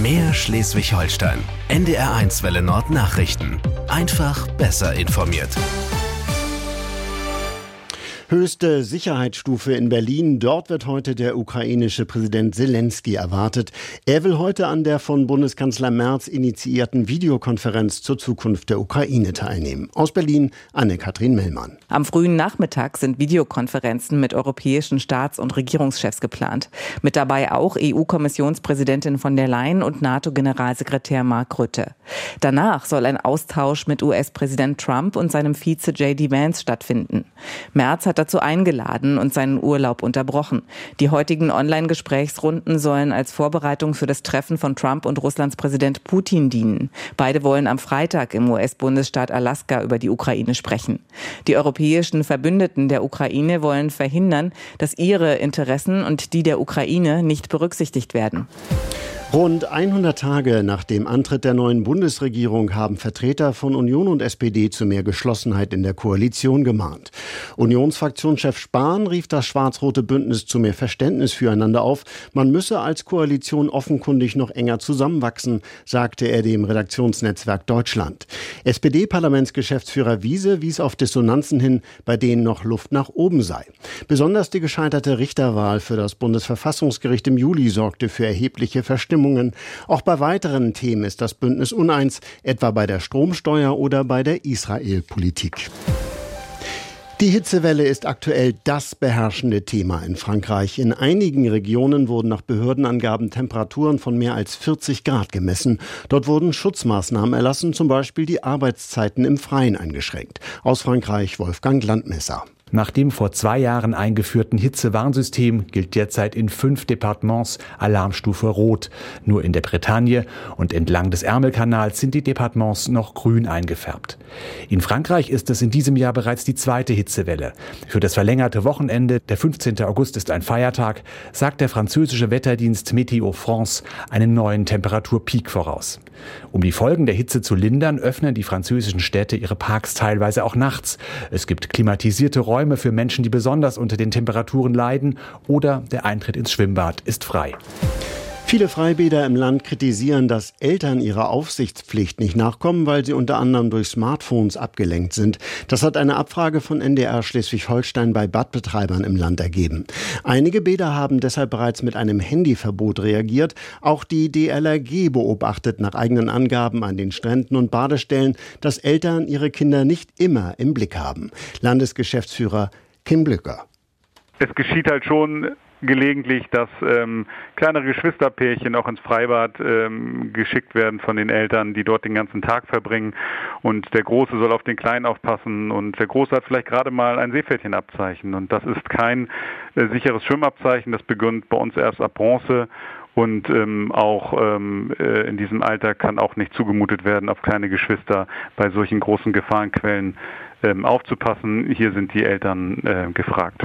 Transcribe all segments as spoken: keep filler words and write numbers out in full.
Mehr Schleswig-Holstein. N D R eins Welle Nord Nachrichten. Einfach besser informiert. Höchste Sicherheitsstufe in Berlin. Dort wird heute der ukrainische Präsident Selenskyj erwartet. Er will heute an der von Bundeskanzler Merz initiierten Videokonferenz zur Zukunft der Ukraine teilnehmen. Aus Berlin, Anne-Kathrin Mellmann. Am frühen Nachmittag sind Videokonferenzen mit europäischen Staats- und Regierungschefs geplant. Mit dabei auch E U-Kommissionspräsidentin von der Leyen und NATO-Generalsekretär Mark Rutte. Danach soll ein Austausch mit U S-Präsident Trump und seinem Vize J D Vance stattfinden. Merz hat dazu eingeladen und seinen Urlaub unterbrochen. Die heutigen Online-Gesprächsrunden sollen als Vorbereitung für das Treffen von Trump und Russlands Präsident Putin dienen. Beide wollen am Freitag im U S-Bundesstaat Alaska über die Ukraine sprechen. Die europäischen Verbündeten der Ukraine wollen verhindern, dass ihre Interessen und die der Ukraine nicht berücksichtigt werden. Rund hundert Tage nach dem Antritt der neuen Bundesregierung haben Vertreter von Union und S P D zu mehr Geschlossenheit in der Koalition gemahnt. Unionsfraktionschef Spahn rief das schwarz-rote Bündnis zu mehr Verständnis füreinander auf. Man müsse als Koalition offenkundig noch enger zusammenwachsen, sagte er dem Redaktionsnetzwerk Deutschland. S P D-Parlamentsgeschäftsführer Wiese wies auf Dissonanzen hin, bei denen noch Luft nach oben sei. Besonders die gescheiterte Richterwahl für das Bundesverfassungsgericht im Juli sorgte für erhebliche Verstimmungen. Auch bei weiteren Themen ist das Bündnis uneins, etwa bei der Stromsteuer oder bei der Israel-Politik. Die Hitzewelle ist aktuell das beherrschende Thema in Frankreich. In einigen Regionen wurden nach Behördenangaben Temperaturen von mehr als vierzig Grad gemessen. Dort wurden Schutzmaßnahmen erlassen, zum Beispiel die Arbeitszeiten im Freien eingeschränkt. Aus Frankreich Wolfgang Landmesser. Nach dem vor zwei Jahren eingeführten Hitzewarnsystem gilt derzeit in fünf Departements Alarmstufe Rot. Nur in der Bretagne und entlang des Ärmelkanals sind die Departements noch grün eingefärbt. In Frankreich ist es in diesem Jahr bereits die zweite Hitzewelle. Für das verlängerte Wochenende, der fünfzehnten August ist ein Feiertag, sagt der französische Wetterdienst Météo France einen neuen Temperaturpeak voraus. Um die Folgen der Hitze zu lindern, öffnen die französischen Städte ihre Parks teilweise auch nachts. Es gibt klimatisierte Räume für Menschen, die besonders unter den Temperaturen leiden, oder der Eintritt ins Schwimmbad ist frei. Viele Freibäder im Land kritisieren, dass Eltern ihrer Aufsichtspflicht nicht nachkommen, weil sie unter anderem durch Smartphones abgelenkt sind. Das hat eine Abfrage von N D R Schleswig-Holstein bei Badbetreibern im Land ergeben. Einige Bäder haben deshalb bereits mit einem Handyverbot reagiert. Auch die D L R G beobachtet nach eigenen Angaben an den Stränden und Badestellen, dass Eltern ihre Kinder nicht immer im Blick haben. Landesgeschäftsführer Kim Blücker. Es geschieht halt schon gelegentlich, dass ähm, kleinere Geschwisterpärchen auch ins Freibad ähm, geschickt werden von den Eltern, die dort den ganzen Tag verbringen, und der Große soll auf den Kleinen aufpassen und der Große hat vielleicht gerade mal ein Seepferdchenabzeichen und das ist kein äh, sicheres Schwimmabzeichen, das beginnt bei uns erst ab Bronze. Und ähm, auch ähm, äh, in diesem Alter kann auch nicht zugemutet werden, auf kleine Geschwister bei solchen großen Gefahrenquellen ähm, aufzupassen. Hier sind die Eltern äh, gefragt.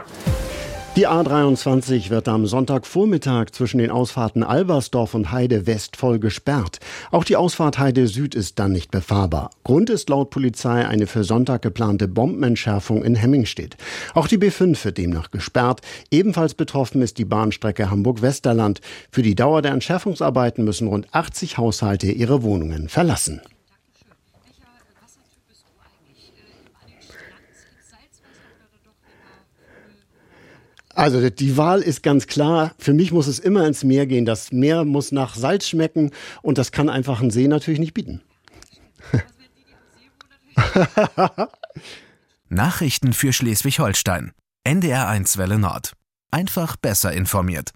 Die A dreiundzwanzig wird am Sonntagvormittag zwischen den Ausfahrten Albersdorf und Heide West voll gesperrt. Auch die Ausfahrt Heide Süd ist dann nicht befahrbar. Grund ist laut Polizei eine für Sonntag geplante Bombenentschärfung in Hemmingstedt. Auch die B fünf wird demnach gesperrt. Ebenfalls betroffen ist die Bahnstrecke Hamburg-Westerland. Für die Dauer der Entschärfungsarbeiten müssen rund achtzig Haushalte ihre Wohnungen verlassen. Also die Wahl ist ganz klar. Für mich muss es immer ins Meer gehen. Das Meer muss nach Salz schmecken und das kann einfach ein See natürlich nicht bieten. Nachrichten für Schleswig-Holstein. N D R eins Welle Nord. Einfach besser informiert.